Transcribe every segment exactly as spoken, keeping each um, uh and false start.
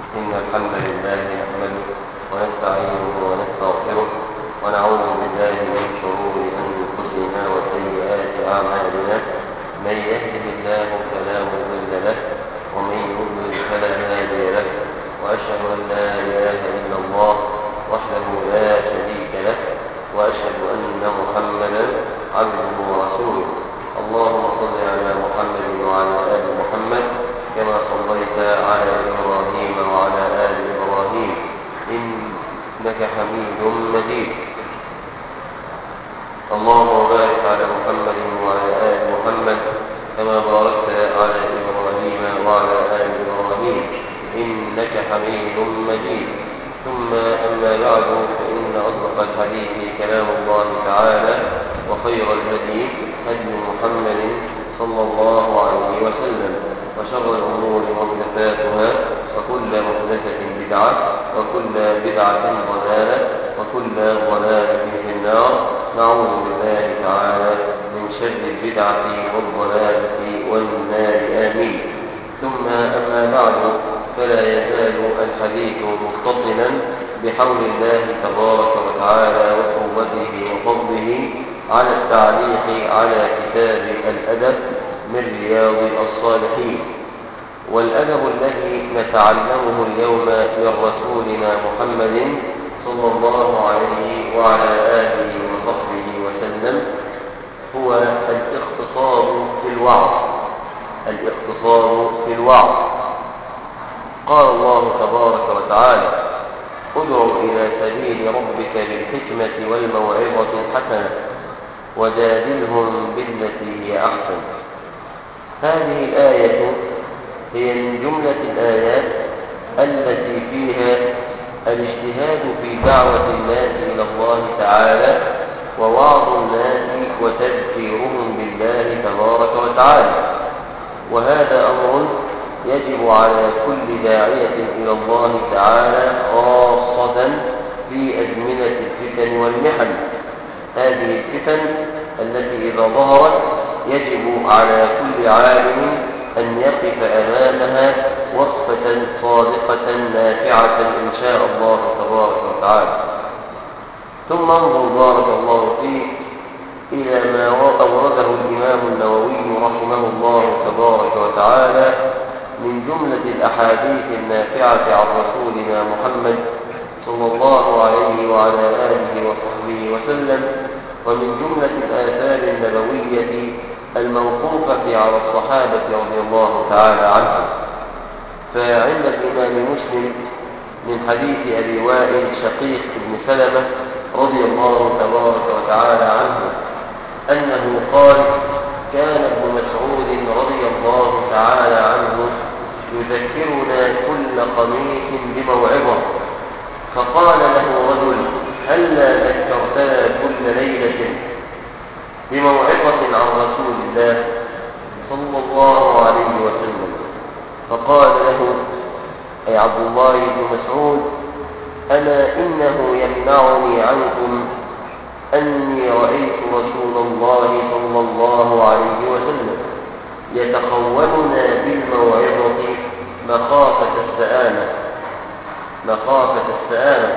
إن الحمد لله نحمده ونستعينه ونستغفره ونعوذ بالله من شرور أنفسنا وسيئات أعمالنا. من يهده الله فلا مضل له ومن يضلل فلا هادي له، وأشهد أن لا إله إلا الله وحده لا شريك له، وأشهد أن محمدا عبده ورسوله. اللهم صل على محمد وعلى آل محمد كما صليت على إبراهيم وعلى آل إبراهيم إنك حميد مجيد. اللهم بارك على محمد وعلى آل محمد كما باركت على إبراهيم وعلى آل إبراهيم إنك حميد مجيد. ثم أما بعد، فإن أصدق الحديث كلام الله تعالى، وخير الهدي هدي محمد صلى الله عليه وسلم، وشر الأمور محدثاتها، وكل محدثة بدعة، وكل بدعة ضلالة، وكل ضلالة في النار. نعوذ بالله تعالى من شر البدعة والضلالة والنار، آمين. ثم أما بعد، فلا يزال الحديث متصلا بحول الله تبارك وتعالى وقوته وفضله على التعليق على كتاب الأدب من رياض الصالحين. والأدب الذي نتعلمه اليوم من رسولنا محمد صلى الله عليه وعلى آله وصحبه وسلم هو الاختصار في الوعظ. الاختصار في الوعظ. قال الله تبارك وتعالى: ادع إلى سبيل ربك بالحكمة والموعظة الحسنة وجادلهم بالتي هي أحسن. هذه الآية هي من جملة الآيات التي فيها الاجتهاد في دعوة الناس إلى الله تعالى ووعظ الناس وتذكيرهم بالله تبارك وتعالى. وهذا أمر يجب على كل داعية إلى الله تعالى، خاصة في أزمنة الفتن والمحن. هذه الفتن التي إذا ظهرت يجب على كل عالم أن يقف أمامها وقفة صادقة نافعة إن شاء الله تبارك وتعالى. ثم انظر بارك الله فيه إلى ما أورده الإمام النووي رحمه الله تبارك وتعالى من جملة الأحاديث النافعة عن رسولنا محمد صلى الله عليه وعلى آله وصحبه وسلم، ومن جملة الآثار النبوية الموقوفة على الصحابة رضي الله تعالى عنهم. فعند الإمام مسلم من حديث أبي وائل شقيق بن سلمة رضي الله تبارك وتعالى عنه أنه قال: كان ابن مسعود رضي الله تعالى عنه يذكرنا كل خميس بموعظة، فقال له رجل: هلا ذكرتنا كل ليلة بموعظة عن رسول الله صلى الله عليه وسلم؟ فقال له أي عبد الله بن مسعود: أما إنه يمنعني عنكم أني رأيت رسول الله صلى الله عليه وسلم يتخولنا بالموعظة مخافة السآمة. مخافة السآمة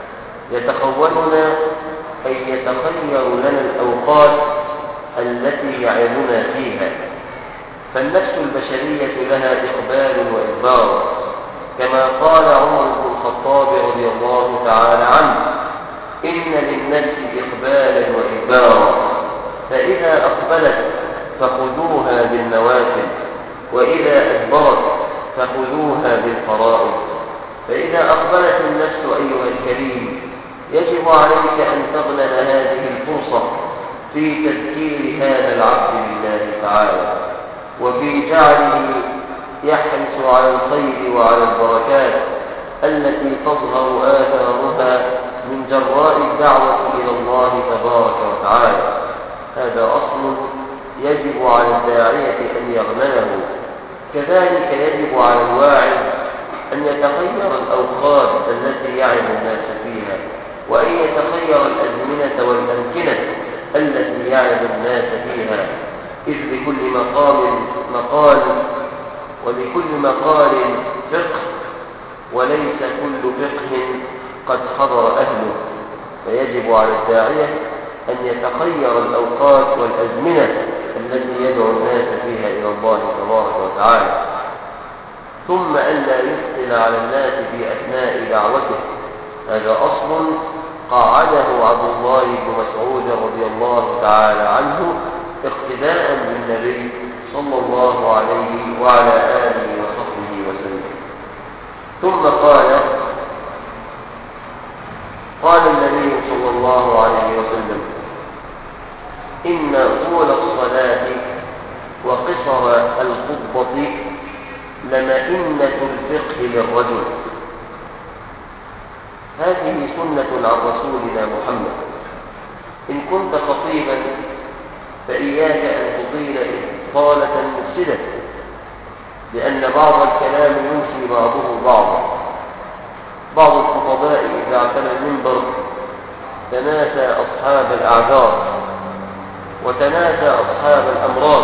يتخولنا أي يتخير لنا الأوقات التي يعظنا فيها. فالنفس البشرية لها إقبال وإدبار، كما قال عمر بن الخطاب رضي الله تعالى عنه: إن للنفس إقبالا وإدبارا، فإذا أقبلت فخذوها بالنوافل، وإذا أدبرت فخذوها بالفرائض. فإذا أقبلت النفس أيها الكريم، يجب عليك أن تغنم هذه الفرصة في تذكير هذا العبد بالله تعالى، وفي جعله يحرص على الخير وعلى البركات التي تظهر آثارها من جراء الدعوة إلى الله تبارك وتعالى. هذا أصل يجب على الداعية أن يغنمه. كذلك يجب على الواعظ أن يتخير الأوقات التي يعظ الناس فيها، وأن يتخير الأزمنة والأمكنة التي يعظ الناس فيها، إذ لكل مقام مقال ولكل مقال فقه وليس كل فقه قد حضر أهله، فيجب على الداعية أن يتخير الأوقات والأزمنة التي يدعو الناس فيها إلى الله تبارك وتعالى، ثم ألا يثقل على الناس في أثناء دعوته. هذا أصل قاعده عبد الله بن مسعود رضي الله تعالى عنه اقتداء بالنبي صلى الله عليه وعلى آله وصحبه وسلم. ثم قال قال النبي صلى الله عليه وسلم: إن طول الصلاة وقصر الخطبة لمئنة الفقه للرجل. هذه سنة عن رسولنا محمد. إن كنت خطيبا فإياك أن تطيل إطالة مفسدة، لأن بعض الكلام ينسي بعضه بعضا. بعض الخطباء إذا اعتنى المنبر تناسى أصحاب الأعذار وتناسى أصحاب الأمراض،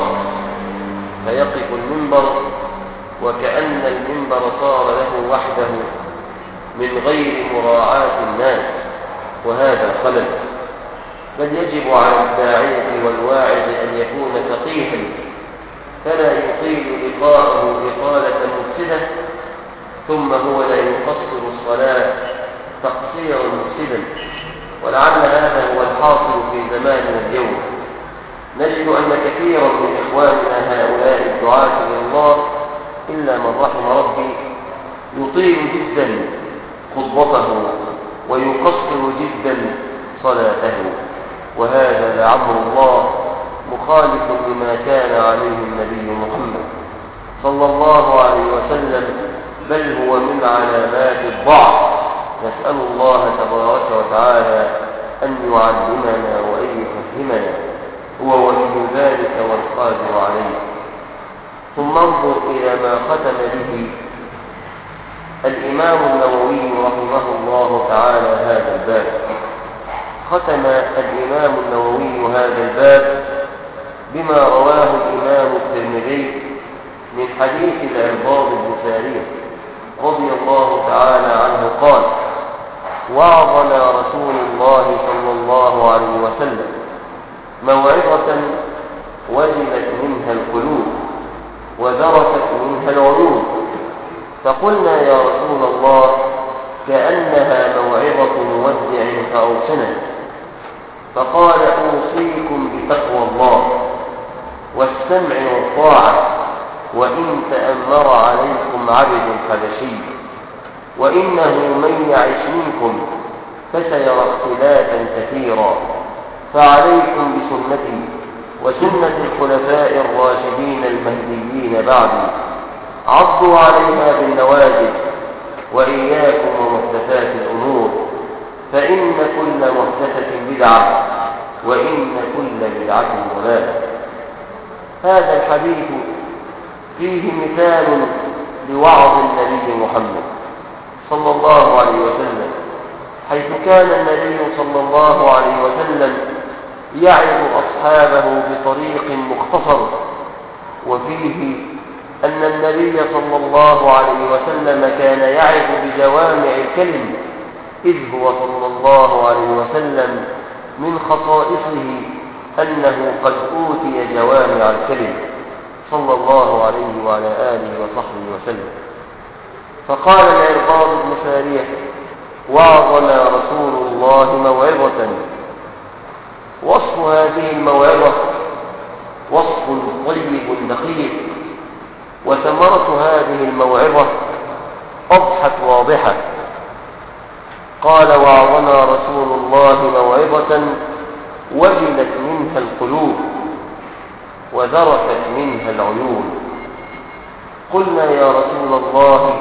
فيقف المنبر وكأن المنبر صار له وحده من غير مراعاة الناس، وهذا خلل. بل يجب على الداعية والواعظ أن يكون فقيها فلا يطيل لقاءه إطالة مفسدة ثم هو لا يقصر الصلاة تقصيرا مفسدا. ولعل هذا هو الحاصل في زماننا اليوم. نجد أن كثيرا من إخواننا هؤلاء الدعاة إلى الله إلا من رحم ربي يطيل جدا خطبته ويقصر جدا صلاته، وهذا لعمر الله مخالف لما كان عليه النبي محمد صلى الله عليه وسلم، بل هو من علامات الضعف. نسأل الله تبارك وتعالى أن يعلمنا وأن يفهمنا، هو ولي ذلك والقادر عليه. ثم انظر إلى ما ختم به الإمام النووي رحمه الله تعالى هذا الباب. ختم الإمام النووي هذا الباب بما رواه الإمام الترمذي من حديث العرباض بن سارية رضي الله تعالى عنه قال: وعظنا رسول الله صلى الله عليه وسلم موعظة وجلت منها القلوب وذرفت منها العيون، فقلنا يا رسول الله كأنها موعظة مودع فأوصنا. فقال: أوصيكم بتقوى الله والسمع والطاعة، وإن تأمر عليكم عبد حبشي، وإنه من يعش منكم فسيرى اختلافا كثيرا، فعليكم بسنتي وسنة الخلفاء الراشدين المهديين بعدي، عضوا عليها بالنواجذ، وإياكم ومحدثات الأمور، فإن كل محدثة بدعة، وإن كل بدعة ضلالة. هذا الحديث فيه مثال لوعظ النبي محمد صلى الله عليه وسلم، حيث كان النبي صلى الله عليه وسلم يعظ أصحابه بطريق مختصر، وفيه أن النبي صلى الله عليه وسلم كان يعظ بجوامع الكلم، إذ هو صلى الله عليه وسلم من خصائصه أنه قد أوتي جوامع الكلم صلى الله عليه وعلى آله وصحبه وسلم. فقال العرباض بن سارية: وعظنا رسول الله موعظة. وصف هذه الموعظة وصف طيب دقيق، وثمرة هذه الموعظة أضحت واضحة. قال: وعظنا رسول الله موعظة وجلت منها القلوب وذرفت منها العيون. قلنا يا رسول الله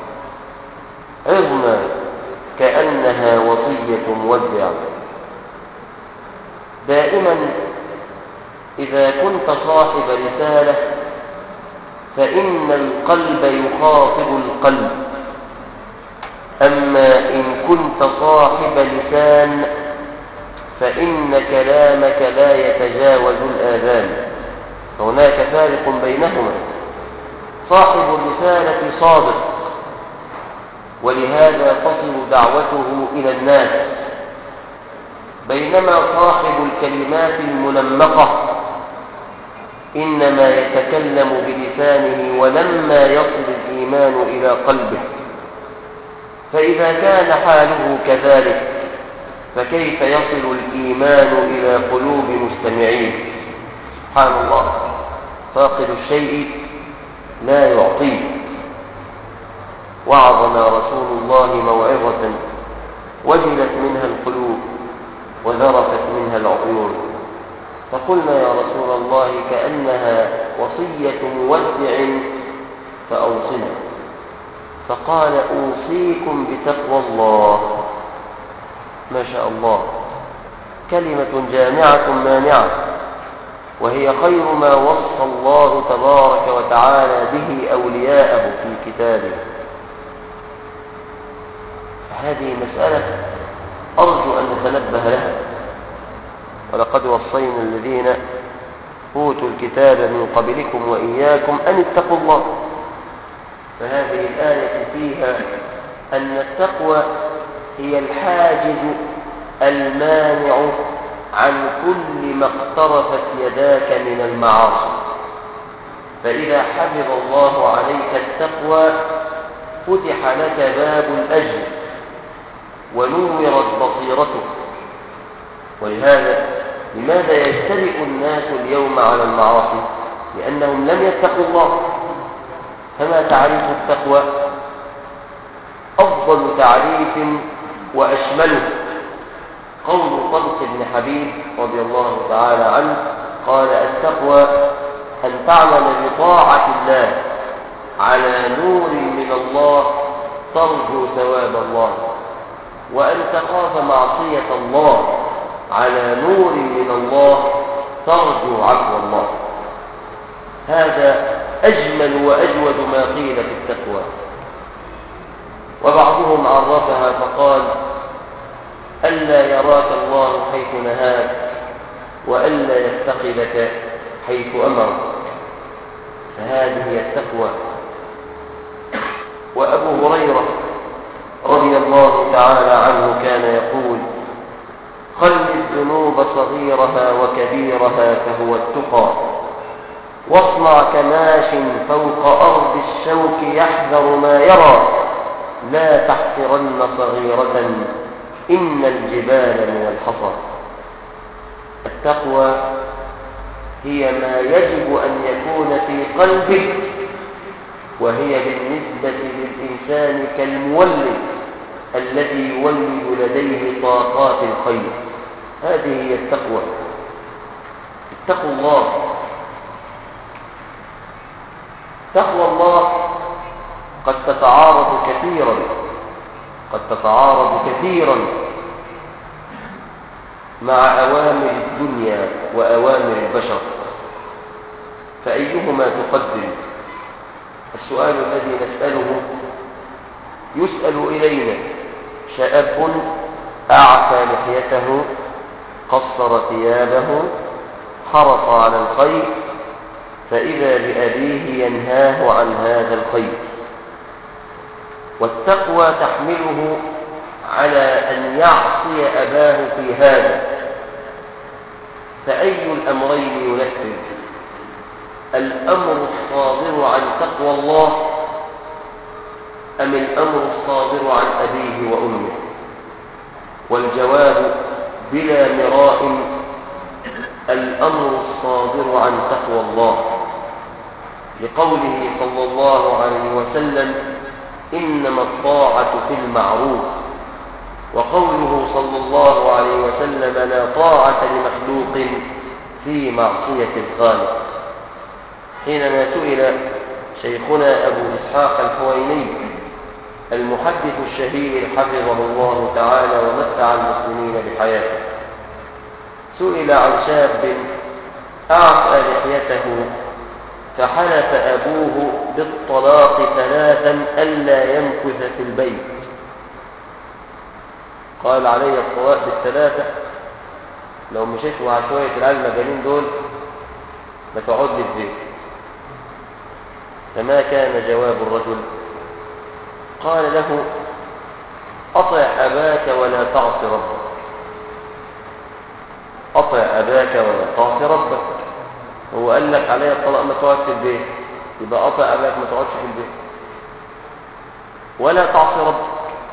عظنا كأنها وصية مودع. دائما إذا كنت صاحب رسالة فإن القلب يخاطب القلب، أما إن كنت صاحب لسان فإن كلامك لا يتجاوز الآذان، فهناك فارق بينهما. صاحب الرسالة صادق ولهذا تصل دعوته إلى الناس، بينما صاحب الكلمات المنمقة إنما يتكلم بلسانه ولما يصل الإيمان إلى قلبه. فإذا كان حاله كذلك فكيف يصل الإيمان إلى قلوب مستمعين؟ سبحان الله، فاقد الشيء لا يعطيه. وعظنا رسول الله موعظة وجلت منها القلوب وذرفت منها العيون، فقلنا يا رسول الله كأنها وصية مودع فأوصنا، فقال أوصيكم بتقوى الله. ما شاء الله، كلمة جامعة مانعة، وهي خير ما وصى الله تبارك وتعالى به أولياءه في كتابه. هذه مسألة أرجو أن نتنبه لها، ولقد وصينا الذين أوتوا الكتاب من قبلكم وإياكم أن اتقوا الله. فهذه الآية فيها أن التقوى هي الحاجز المانع عن كل ما اقترفت يداك من المعاصي. فإذا حفظ الله عليك التقوى فتح لك باب الأجر ونورت بصيرتك. ولهذا لماذا يجترئ الناس اليوم على المعاصي؟ لأنهم لم يتقوا الله. فما تعريف التقوى؟ أفضل تعريف وأشمله قول طلق بن حبيب رضي الله تعالى عنه قال: التقوى أن تعمل بطاعة الله على نور من الله ترجو ثواب الله، وأن تخاف معصية الله على نور من الله ترجو عفو الله. هذا أجمل وأجود ما قيل في التقوى. وبعضهم عرفها فقال: ألا يراك الله حيث نهاك، وألا يفتقدك حيث أمرك. فهذه هي التقوى. وأبو هريرة رضي الله تعالى عنه كان يقول: خل الذنوب صغيرها وكبيرها فهو التقى، واصنع كماش فوق أرض الشوك يحذر ما يرى، لا تحقرن صغيرة إن الجبال من الحصى. التقوى هي ما يجب أن يكون في قلبك، وهي بالنسبة للإنسان كالمولد الذي يولد لديه طاقات الخير. هذه هي التقوى. اتقوا الله. تقوى الله قد تتعارض كثيرا قد تتعارض كثيرا مع أوامر الدنيا وأوامر البشر، فأيهما تقدم؟ السؤال الذي نسأله يسأل إلينا شاب أعفى لحيته، قصر ثيابه، حرص على الخير، فإذا بأبيه ينهاه عن هذا الخير. والتقوى تحمله على أن يعصي أباه في هذا، فأي الأمرين ينفذ؟ الأمر الصادر عن تقوى الله أم الأمر الصادر عن أبيه وأمه؟ والجواب بلا مراء الأمر الصادر عن تقوى الله، لقوله صلى الله عليه وسلم: إنما الطاعة في المعروف. وقوله صلى الله عليه وسلم: لا طاعة لمخلوق في معصية الخالق. حينما سئل شيخنا أبو إسحاق الحويني المحدث الشهير حفظه الله تعالى ومتع المسلمين بحياته، سئل عن شاب أعفى لحيته فحلف أبوه بالطلاق ثلاثا ألا يمكث في البيت. قال: علي الطلاق بالثلاثة، لو مشيت مع شوية العيال المجانين دول ما تقعد لي في بيت. فما كان جواب الرجل؟ قال له: أطع أباك ولا تعص ربك. أطع أباك ولا تعص ربك. هو قال لك عليا الطلاق ما تقعد في البيت، يبقى أطع أباك ما تقعدش في البيت ولا تعص ربك.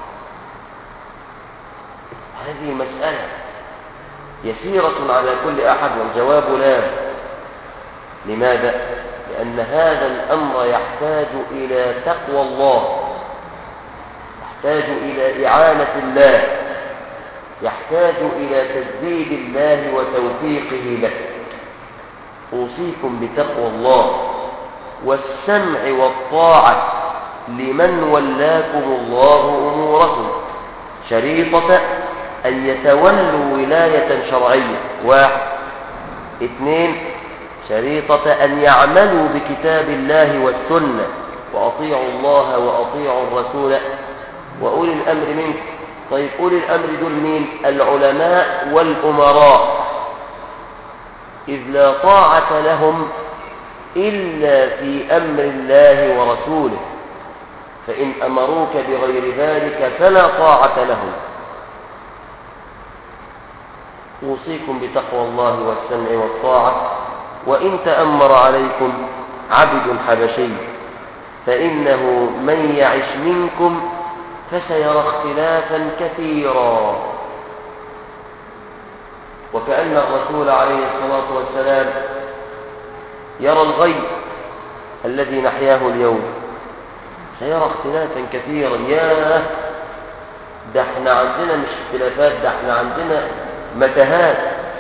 هذه مسألة يسيرة على كل أحد، والجواب لا. لماذا؟ لأن هذا الأمر يحتاج إلى تقوى الله، يحتاج إلى إعانة الله، يحتاج إلى تسديد الله وتوفيقه له. أوصيكم بتقوى الله والسمع والطاعة لمن ولاكم الله أموركم، شريطة أن يتولوا ولاية شرعية. واحد. اثنين، شريطة أن يعملوا بكتاب الله والسنة، وأطيعوا الله وأطيعوا الرسول وأولي الأمر منكم. طيب أولي الأمر دول مين؟ العلماء والأمراء، إذ لا طاعة لهم إلا في أمر الله ورسوله، فإن أمروك بغير ذلك فلا طاعة لهم. أوصيكم بتقوى الله والسمع والطاعة. وإن تأمر عليكم عبد حبشي فإنه من يعش منكم فسيرى اختلافا كثيرا. وكأن الرسول عليه الصلاة والسلام يرى الغيب الذي نحياه اليوم، سيرى اختلافا كثيرا. ياه، ده احنا عندنا مش اختلافات، ده احنا عندنا متاهات،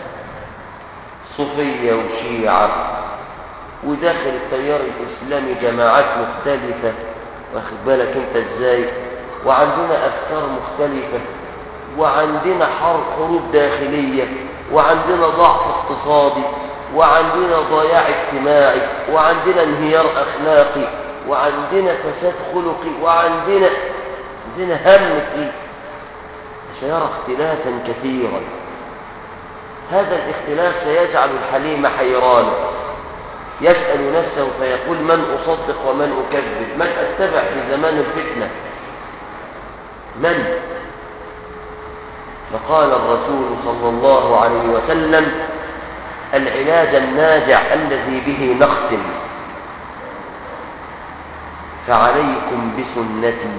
صوفية وشيعة، وداخل التيار الإسلامي جماعات مختلفة، واخد بالك انت ازاي، وعندنا أفكار مختلفة، وعندنا حروب داخلية، وعندنا ضعف اقتصادي، وعندنا ضياع اجتماعي، وعندنا انهيار أخلاقي، وعندنا فساد خلقي، وعندنا عندنا هم كتير. سيرى اختلافا كثيرا. هذا الاختلاف سيجعل الحليم حيرانا، يسأل نفسه فيقول من أصدق ومن أكذب، من أتبع في زمان الفتنة، من؟ فقال الرسول صلى الله عليه وسلم: العلاج الناجع الذي به نختم، فعليكم بسنتي.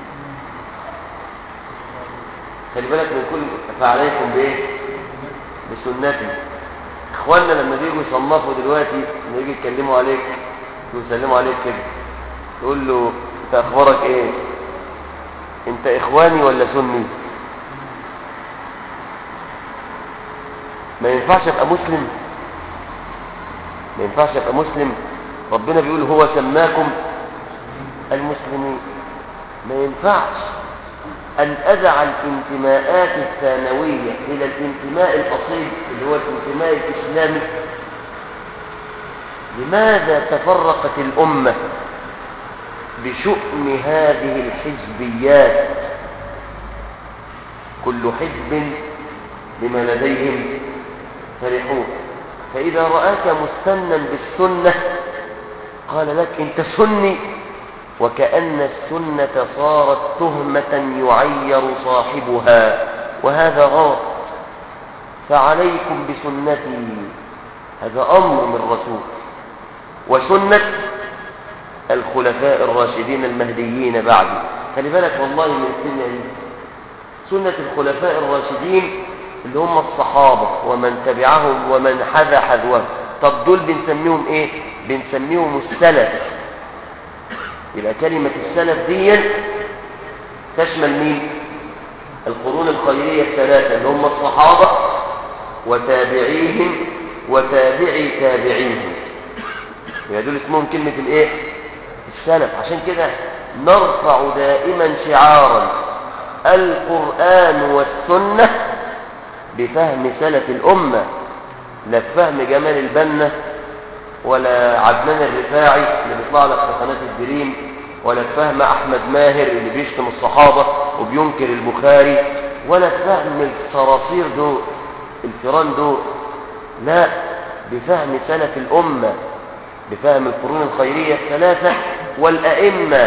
خلي بالك من كل فعليكم بايه؟ بسنتي. اخواننا لما بيجوا يصنفوا دلوقتي، لما يجي يتكلموا عليك ويسلموا عليك كده، تقول له انت اخبارك ايه؟ انت اخواني ولا سني؟ ما ينفعش ابقى مسلم، ما ينفعش ابقى مسلم. ربنا بيقول هو سماكم المسلمين. ما ينفعش أن أدع الانتماءات الثانوية إلى الانتماء الأصيل اللي هو الانتماء الإسلامي. لماذا تفرقت الأمة بشؤم هذه الحزبيات؟ كل حزب بما لديهم فرحون. فإذا رآك مستنا بالسنة قال لك أنت سني، وكأن السنة صارت تهمة يعير صاحبها، وهذا غلط. فعليكم بسنتي، هذا أمر من الرسول، وسنة الخلفاء الراشدين المهديين بعد. خلي بالك والله من السنة دي، سنة الخلفاء الراشدين اللي هم الصحابة ومن تبعهم ومن حذا حذوهم. طب دول بنسميهم ايه؟ بنسميهم السلف. يبقى كلمة السلف دي تشمل مين؟ القرون الخيرية الثلاثة اللي هم الصحابة وتابعيهم وتابعي تابعيهم. يبقى دول اسمهم كلمة الايه؟ السلف. عشان كده نرفع دائما شعارا القرآن والسنة بفهم سلف الأمة، لا بفهم جمال البنا ولا عدنان الرفاعي اللي بيطلع لك في قناة الدريم، ولا بفهم أحمد ماهر اللي بيشتم الصحابة وبينكر البخاري، ولا بفهم الصراصير دول الفيران دول. لا، بفهم سلف الأمة، بفهم القرون الخيرية الثلاثة والأئمة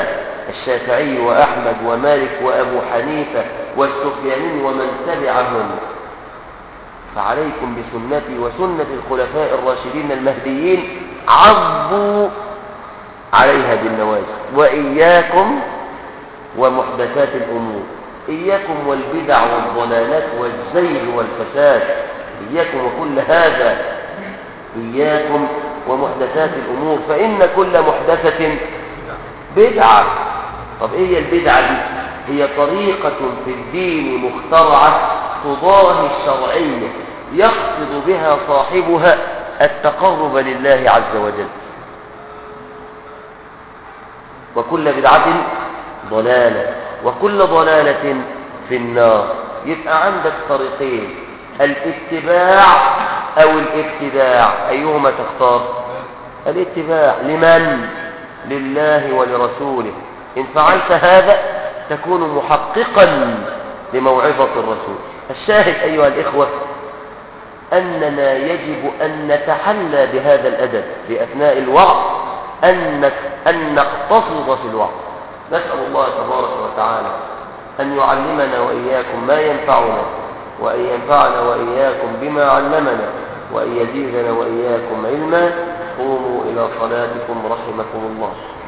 الشافعي وأحمد ومالك وأبو حنيفة والسفياني ومن تبعهم. فعليكم بسنتي وسنة الخلفاء الراشدين المهديين، عضوا عليها بالنواجذ، وإياكم ومحدثات الأمور، إياكم والبدع والضلالات والزيغ والفساد، إياكم وكل هذا، إياكم ومحدثات الأمور، فإن كل محدثة بدعة. طب إيه هي البدعة دي؟ هي طريقة في الدين مخترعة تضاهي الشرعية، يقصد بها صاحبها التقرب لله عز وجل. وكل بدعة ضلالة، وكل ضلالة في النار. يبقى عندك طريقين، الاتباع أو الابتداع، أيهما تختار؟ الاتباع. لمن؟ لله ولرسوله. إن فعلت هذا تكون محققا لموعظة الرسول. الشاهد أيها الإخوة أننا يجب أن نتحلى بهذا الأدب في أثناء الوعظ، أن أن نقتصد في الوعظ. نسأل الله تبارك وتعالى أن يعلمنا وإياكم ما ينفعنا، وأن ينفعنا وإياكم بما علمنا، وأن يزيدنا وإياكم علما. قوموا إلى صلاتكم رحمكم الله.